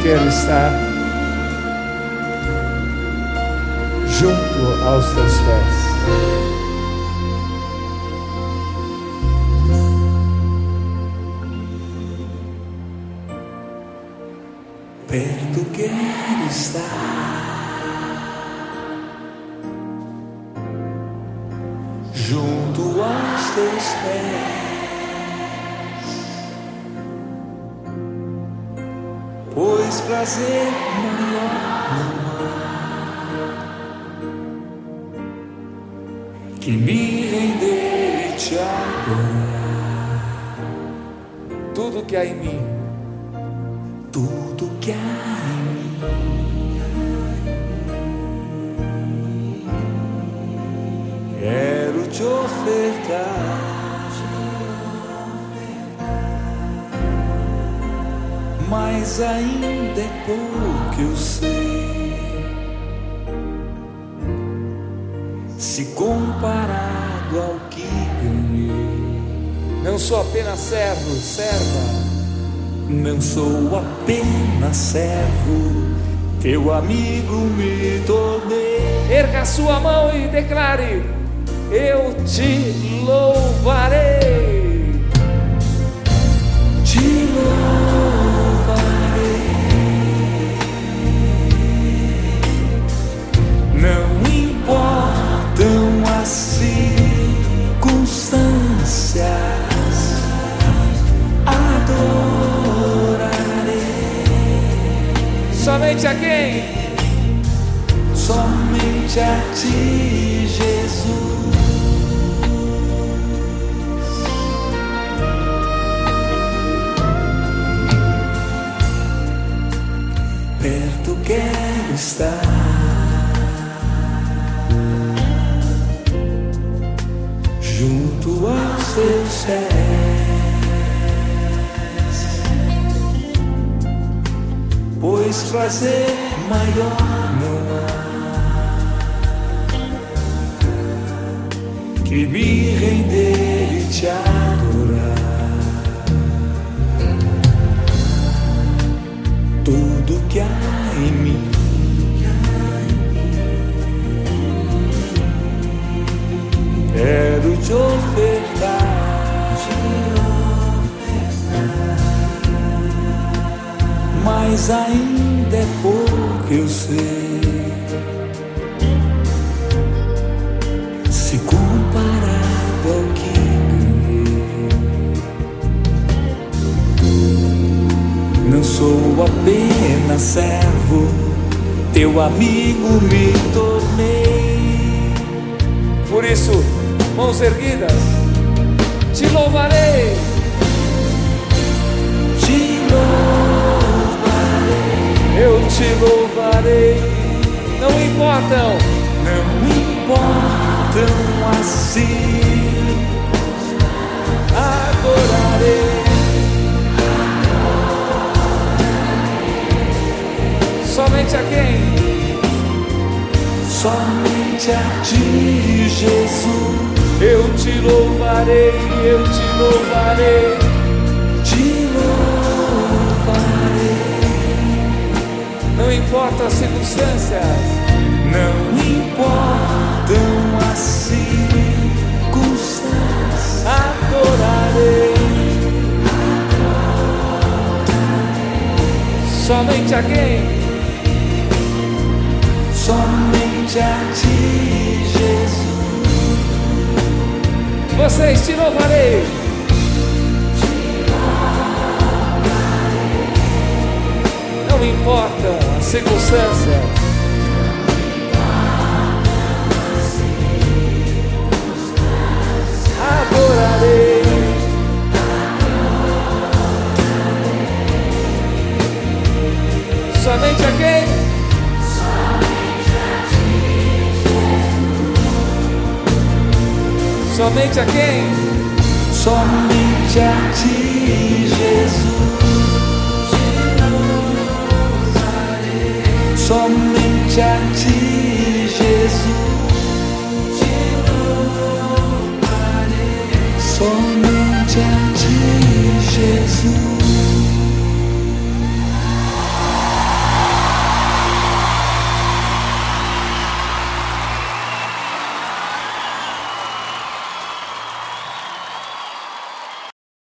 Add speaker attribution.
Speaker 1: quero estar junto aos teus pés.
Speaker 2: Perto quero estar, junto aos teus pés, pois prazer maior não há que me render e te adorar.
Speaker 1: Tudo que há em mim,
Speaker 2: tudo que há em mim, quero te ofertar, mas ainda é pouco eu sei, se comparado ao que ganhei.
Speaker 1: não sou apenas servo, serva.
Speaker 2: Não sou apenas servo, teu amigo me tornei.
Speaker 1: Erga a sua mão e declare: eu te louvarei.
Speaker 2: Te louvarei. Não importam as circunstâncias,
Speaker 1: somente a quem?
Speaker 2: Somente a ti, Jesus. Perto quero estar, junto aos teus pés, pois prazer maior não há que me render e te adorar. Tudo que há em mim, quero te ofertar, mas ainda é pouco eu sei, se comparado ao que ganhei. Não sou apenas servo, teu amigo me tornei.
Speaker 1: Por isso, mãos erguidas, te louvarei. Eu te louvarei. Não importam
Speaker 2: assim,
Speaker 1: adorarei. Somente a quem?
Speaker 2: Somente a ti, Jesus.
Speaker 1: Eu te louvarei, eu te louvarei.
Speaker 2: Te louvarei.
Speaker 1: Não importa as circunstâncias,
Speaker 2: não importam as circunstâncias,
Speaker 1: adorarei. Somente a quem?
Speaker 2: Somente a ti, Jesus.
Speaker 1: Vocês, te louvarei. Não importa a circunstância, adorarei. Somente a quem? Somente a quem?
Speaker 2: Somente a ti, Jesus. Somente a ti, Jesus.